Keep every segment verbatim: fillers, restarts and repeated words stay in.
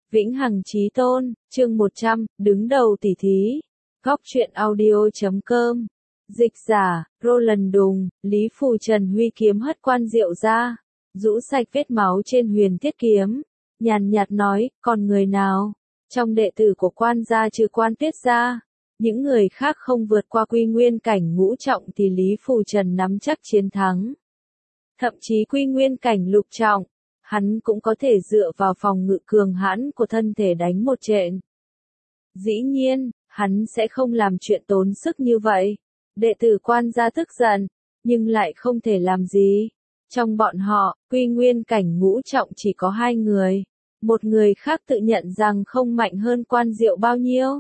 Vĩnh Hằng Chí Tôn, chương một trăm, đứng đầu tỷ thí. Góc truyện audio chấm com. Dịch giả, Roland Đùng, Lý Phù Trần huy kiếm hất quan diệu ra, rũ sạch vết máu trên huyền thiết kiếm. Nhàn nhạt nói, còn người nào? Trong đệ tử của quan gia trừ quan Tiết gia, những người khác không vượt qua quy nguyên cảnh ngũ trọng thì Lý Phù Trần nắm chắc chiến thắng. Thậm chí quy nguyên cảnh lục trọng, hắn cũng có thể dựa vào phòng ngự cường hãn của thân thể đánh một trận. Dĩ nhiên, hắn sẽ không làm chuyện tốn sức như vậy. Đệ tử quan gia tức giận, nhưng lại không thể làm gì. Trong bọn họ, quy nguyên cảnh ngũ trọng chỉ có hai người. Một người khác tự nhận rằng không mạnh hơn quan diệu bao nhiêu.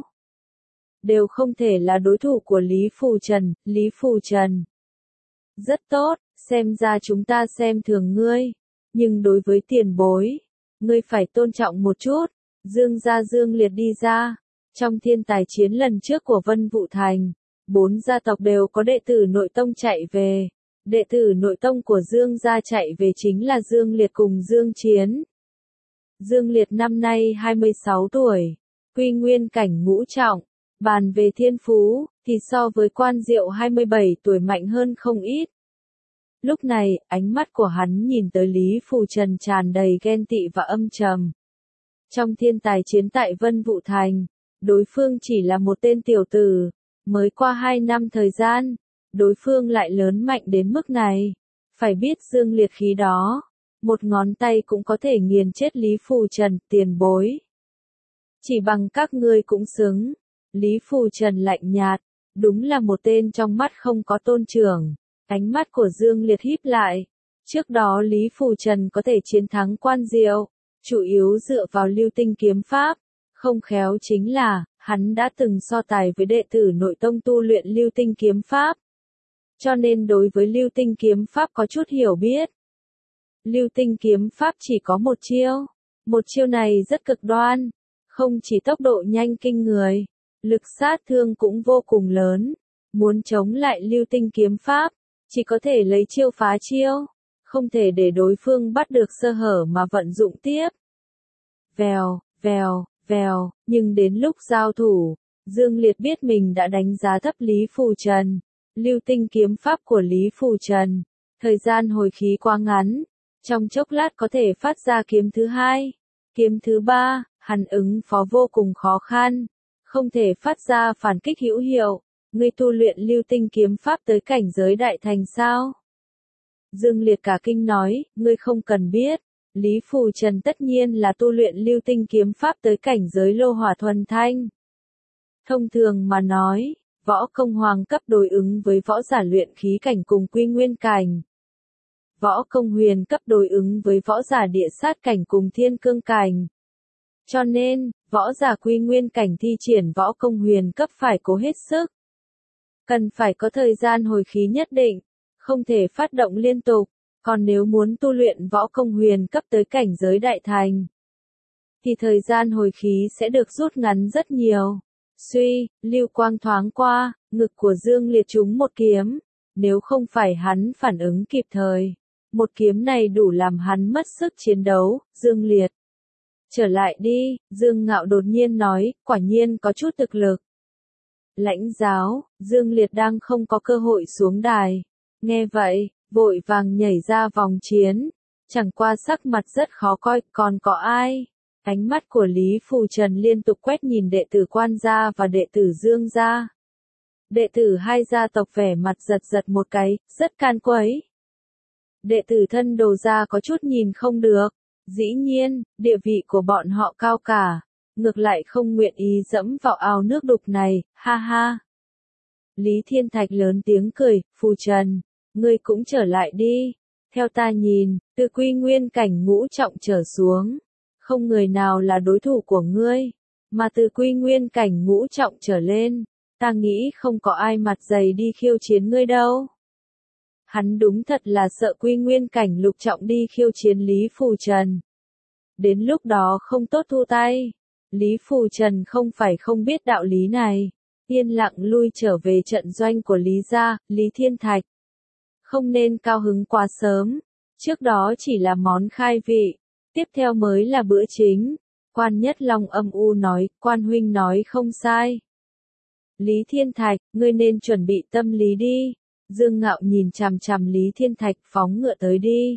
Đều không thể là đối thủ của Lý Phù Trần, Lý Phù Trần. Rất tốt, xem ra chúng ta xem thường ngươi. Nhưng đối với tiền bối, ngươi phải tôn trọng một chút. Dương gia Dương Liệt đi ra. Trong thiên tài chiến lần trước của Vân Vũ Thành, bốn gia tộc đều có đệ tử nội tông chạy về. Đệ tử nội tông của Dương gia chạy về chính là Dương Liệt cùng Dương Chiến. Dương Liệt năm nay hai mươi sáu tuổi, quy nguyên cảnh ngũ trọng. Bàn về thiên phú, thì so với quan diệu hai mươi bảy tuổi mạnh hơn không ít. Lúc này, ánh mắt của hắn nhìn tới Lý Phù Trần tràn đầy ghen tị và âm trầm. Trong thiên tài chiến tại Vân Vũ Thành, đối phương chỉ là một tên tiểu tử, mới qua hai năm thời gian, đối phương lại lớn mạnh đến mức này. Phải biết Dương Liệt khí đó, một ngón tay cũng có thể nghiền chết Lý Phù Trần, tiền bối. Chỉ bằng các ngươi cũng xứng. Lý Phù Trần lạnh nhạt, đúng là một tên trong mắt không có tôn trưởng. Ánh mắt của Dương Liệt híp lại. Trước đó Lý Phù Trần có thể chiến thắng quan diệu, chủ yếu dựa vào lưu tinh kiếm pháp. Không khéo chính là, hắn đã từng so tài với đệ tử nội tông tu luyện lưu tinh kiếm pháp. Cho nên đối với lưu tinh kiếm pháp có chút hiểu biết. Lưu tinh kiếm pháp chỉ có một chiêu. Một chiêu này rất cực đoan. Không chỉ tốc độ nhanh kinh người, lực sát thương cũng vô cùng lớn. Muốn chống lại lưu tinh kiếm pháp, chỉ có thể lấy chiêu phá chiêu. Không thể để đối phương bắt được sơ hở mà vận dụng tiếp. Vèo, vèo, vèo, nhưng đến lúc giao thủ, Dương Liệt biết mình đã đánh giá thấp Lý Phù Trần. Lưu tinh kiếm pháp của Lý Phù Trần, thời gian hồi khí quá ngắn, trong chốc lát có thể phát ra kiếm thứ hai, kiếm thứ ba, hắn ứng phó vô cùng khó khăn, không thể phát ra phản kích hữu hiệu. Ngươi tu luyện lưu tinh kiếm pháp tới cảnh giới đại thành sao? Dương Liệt cả kinh nói, ngươi không cần biết. Lý Phù Trần tất nhiên là tu luyện lưu tinh kiếm pháp tới cảnh giới lô hỏa thuần thanh. Thông thường mà nói, võ công hoàng cấp đối ứng với võ giả luyện khí cảnh cùng quy nguyên cảnh. Võ công huyền cấp đối ứng với võ giả địa sát cảnh cùng thiên cương cảnh. Cho nên, võ giả quy nguyên cảnh thi triển võ công huyền cấp phải cố hết sức. Cần phải có thời gian hồi khí nhất định, không thể phát động liên tục. Còn nếu muốn tu luyện võ công huyền cấp tới cảnh giới đại thành, thì thời gian hồi khí sẽ được rút ngắn rất nhiều. Suy, lưu quang thoáng qua, ngực của Dương Liệt trúng một kiếm. Nếu không phải hắn phản ứng kịp thời, một kiếm này đủ làm hắn mất sức chiến đấu. Dương Liệt, trở lại đi, Dương Ngạo đột nhiên nói, quả nhiên có chút thực lực. Lãnh giáo, Dương Liệt đang không có cơ hội xuống đài. Nghe vậy, vội vàng nhảy ra vòng chiến. Chẳng qua sắc mặt rất khó coi, còn có ai? Ánh mắt của Lý Phù Trần liên tục quét nhìn đệ tử quan gia và đệ tử Dương gia. Đệ tử hai gia tộc vẻ mặt giật giật một cái, rất can quấy. Đệ tử thân đồ gia có chút nhìn không được. Dĩ nhiên, địa vị của bọn họ cao cả. Ngược lại không nguyện ý dẫm vào ao nước đục này, ha ha. Lý Thiên Thạch lớn tiếng cười, Phù Trần, ngươi cũng trở lại đi. Theo ta nhìn, từ quy nguyên cảnh ngũ trọng trở xuống, không người nào là đối thủ của ngươi. Mà từ quy nguyên cảnh ngũ trọng trở lên, ta nghĩ không có ai mặt dày đi khiêu chiến ngươi đâu. Hắn đúng thật là sợ quy nguyên cảnh lục trọng đi khiêu chiến Lý Phù Trần. Đến lúc đó không tốt thu tay. Lý Phù Trần không phải không biết đạo lý này. Yên lặng lui trở về trận doanh của Lý gia, Lý Thiên Thạch. Không nên cao hứng quá sớm. Trước đó chỉ là món khai vị. Tiếp theo mới là bữa chính. Quan Nhất Long âm u nói, quan huynh nói không sai. Lý Thiên Thạch, ngươi nên chuẩn bị tâm lý đi. Dương Ngạo nhìn chằm chằm Lý Thiên Thạch, phóng ngựa tới đi.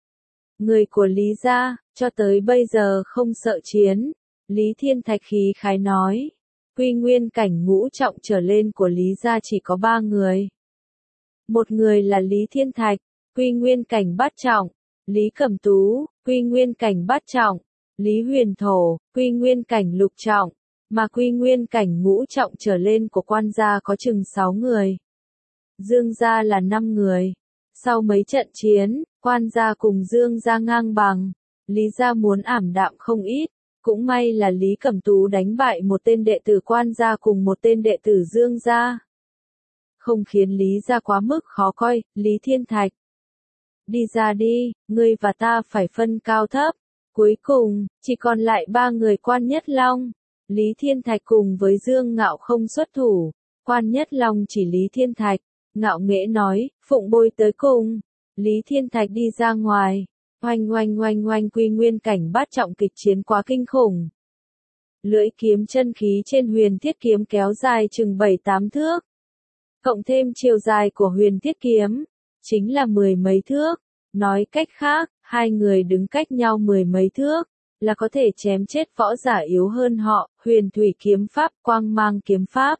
Người của Lý gia, cho tới bây giờ không sợ chiến. Lý Thiên Thạch khí khái nói. Quy nguyên cảnh ngũ trọng trở lên của Lý gia chỉ có ba người. Một người là Lý Thiên Thạch, quy nguyên cảnh bát trọng. Lý Cẩm Tú, quy nguyên cảnh bát trọng. Lý Huyền Thổ, quy nguyên cảnh lục trọng. Mà quy nguyên cảnh ngũ trọng trở lên của quan gia có chừng sáu người. Dương gia là năm người. Sau mấy trận chiến, quan gia cùng Dương gia ngang bằng. Lý gia muốn ảm đạm không ít. Cũng may là Lý Cẩm Tú đánh bại một tên đệ tử quan gia cùng một tên đệ tử Dương gia. Không khiến Lý gia quá mức khó coi. Lý Thiên Thạch, đi ra đi, ngươi và ta phải phân cao thấp. Cuối cùng, chỉ còn lại ba người Quan Nhất Long. Lý Thiên Thạch cùng với Dương Ngạo không xuất thủ. Quan Nhất Long chỉ Lý Thiên Thạch. Ngạo nghễ nói, phụng bồi tới cùng. Lý Thiên Thạch đi ra ngoài. Oanh oanh oanh oanh, quy nguyên cảnh bát trọng, kịch chiến quá kinh khủng. Lưỡi kiếm chân khí trên huyền thiết kiếm kéo dài chừng bảy tám thước. Cộng thêm chiều dài của huyền thiết kiếm, chính là mười mấy thước. Nói cách khác, hai người đứng cách nhau mười mấy thước, là có thể chém chết võ giả yếu hơn họ. Huyền thủy kiếm pháp, quang mang kiếm pháp.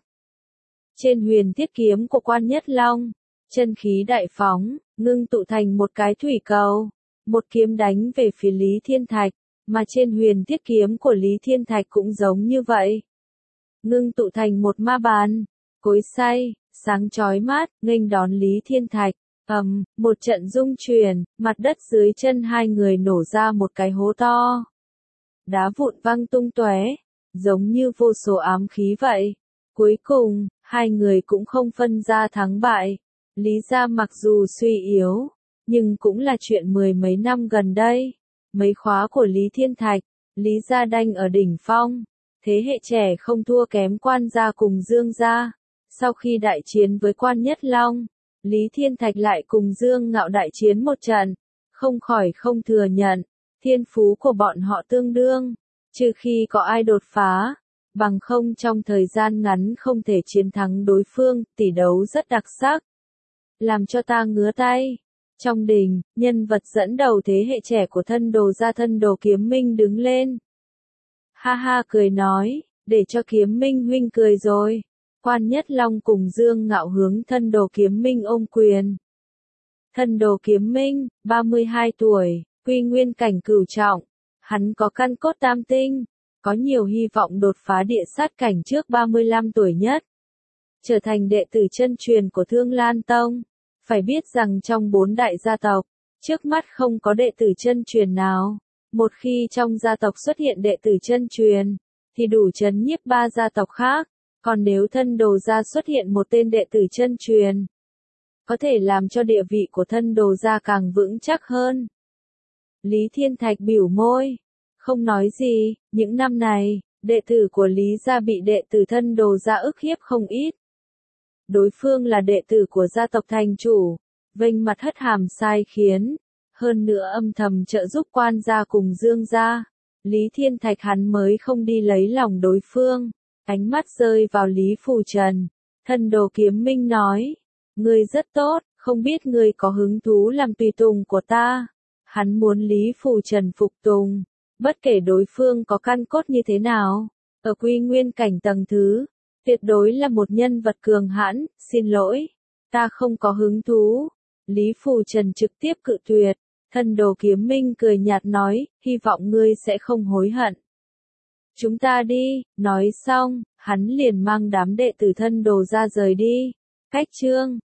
Trên huyền thiết kiếm của Quan Nhất Long, chân khí đại phóng, ngưng tụ thành một cái thủy cầu. Một kiếm đánh về phía Lý Thiên Thạch, mà trên huyền thiết kiếm của Lý Thiên Thạch cũng giống như vậy. Ngưng tụ thành một ma bàn, cối xay, sáng chói mát, nghênh đón Lý Thiên Thạch. Ầm, một trận rung chuyển, mặt đất dưới chân hai người nổ ra một cái hố to. Đá vụn văng tung tóe, giống như vô số ám khí vậy. Cuối cùng, hai người cũng không phân ra thắng bại. Lý gia mặc dù suy yếu, nhưng cũng là chuyện mười mấy năm gần đây. Mấy khóa của Lý Thiên Thạch, Lý gia đanh ở đỉnh phong. Thế hệ trẻ không thua kém quan gia cùng Dương gia. Sau khi đại chiến với Quan Nhất Long, Lý Thiên Thạch lại cùng Dương Ngạo đại chiến một trận. Không khỏi không thừa nhận, thiên phú của bọn họ tương đương. Trừ khi có ai đột phá, bằng không trong thời gian ngắn không thể chiến thắng đối phương. Tỷ đấu rất đặc sắc, làm cho ta ngứa tay. Trong đình, nhân vật dẫn đầu thế hệ trẻ của Thân Đồ gia Thân Đồ Kiếm Minh đứng lên. Ha ha cười nói, để cho Kiếm Minh huynh cười rồi. Quan Nhất Long cùng Dương Ngạo hướng Thân Đồ Kiếm Minh ôm quyền. Thân Đồ Kiếm Minh, ba mươi hai tuổi, quy nguyên cảnh cửu trọng. Hắn có căn cốt tam tinh, có nhiều hy vọng đột phá địa sát cảnh trước ba mươi lăm tuổi nhất. Trở thành đệ tử chân truyền của Thương Lan Tông. Phải biết rằng trong bốn đại gia tộc, trước mắt không có đệ tử chân truyền nào. Một khi trong gia tộc xuất hiện đệ tử chân truyền, thì đủ chấn nhiếp ba gia tộc khác. Còn nếu Thân Đồ gia xuất hiện một tên đệ tử chân truyền, có thể làm cho địa vị của Thân Đồ gia càng vững chắc hơn. Lý Thiên Thạch bĩu môi, không nói gì. Những năm này, đệ tử của Lý gia bị đệ tử Thân Đồ gia ức hiếp không ít. Đối phương là đệ tử của gia tộc thành chủ, vênh mặt hất hàm sai khiến, hơn nữa âm thầm trợ giúp quan gia cùng Dương gia. Lý Thiên Thạch hắn mới không đi lấy lòng đối phương. Ánh mắt rơi vào Lý Phù Trần. Thân Đồ Kiếm Minh nói, ngươi rất tốt, không biết ngươi có hứng thú làm tùy tùng của ta. Hắn muốn Lý Phù Trần phục tùng, bất kể đối phương có căn cốt như thế nào. Ở quy nguyên cảnh tầng thứ, tuyệt đối là một nhân vật cường hãn. Xin lỗi, ta không có hứng thú. Lý Phù Trần trực tiếp cự tuyệt. Thân Đồ Kiếm Minh cười nhạt nói, hy vọng ngươi sẽ không hối hận. Chúng ta đi. Nói xong, hắn liền mang đám đệ tử Thân Đồ gia rời đi. Cách chương